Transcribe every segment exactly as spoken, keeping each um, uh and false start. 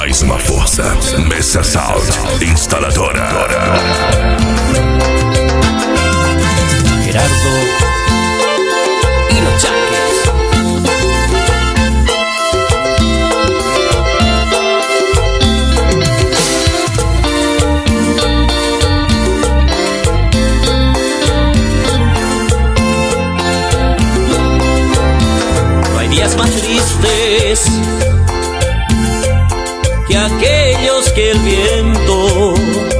mais uma força. Mesa Sound Instaladora. Gerardo y los Yankees. No hay días más tristes que aquellos que el viento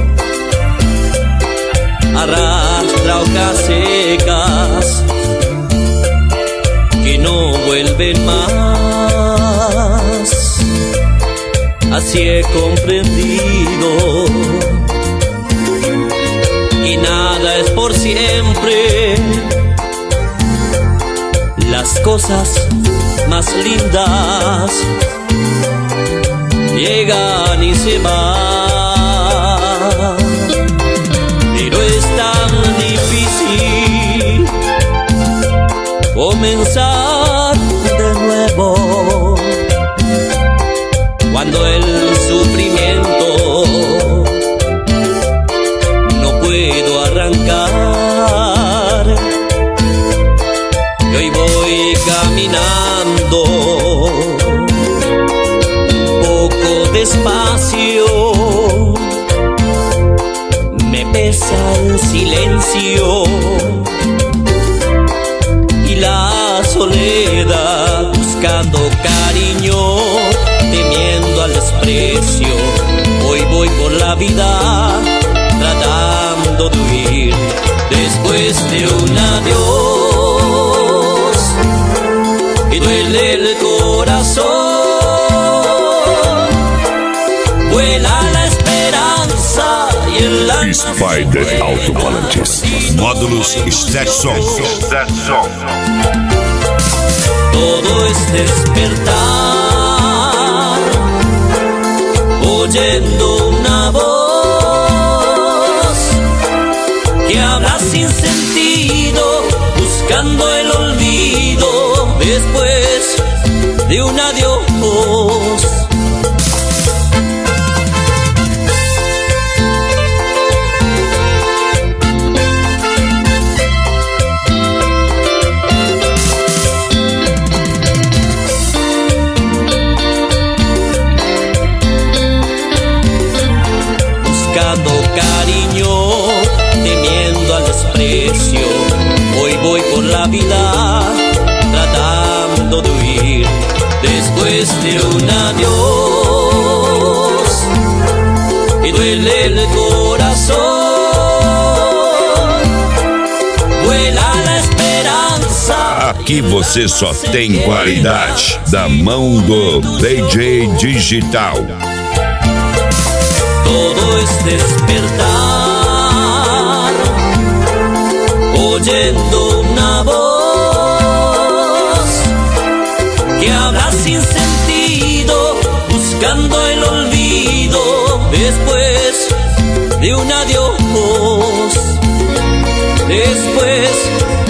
arrastra hojas secas que no vuelven más. Así he comprendido y nada es por siempre. Las cosas más lindas llegan y se van, pero es tan difícil comenzar de nuevo cuando el sufrimiento no puedo arrancar. Y hoy voy caminando despacio, me pesa el silencio y la soledad, buscando cariño, temiendo al desprecio. Hoy voy por la vida tratando de huir después de un adiós y duele el corazón. Vuela la esperanza y el alma. Spider Autovolantes. Módulos Stetson. Todo es despertar, oyendo una voz que habla sin sentido, buscando el olvido después de un adiós. Cariño, temiendo al desprecio, hoy voy por la vida tratando de huir después de un adiós y duele el corazón. Vuela la esperança. Aqui você só tem qualidade da mão do D J Digital. Todo es despertar, oyendo una voz que habla sin sentido, buscando el olvido después de un adiós, después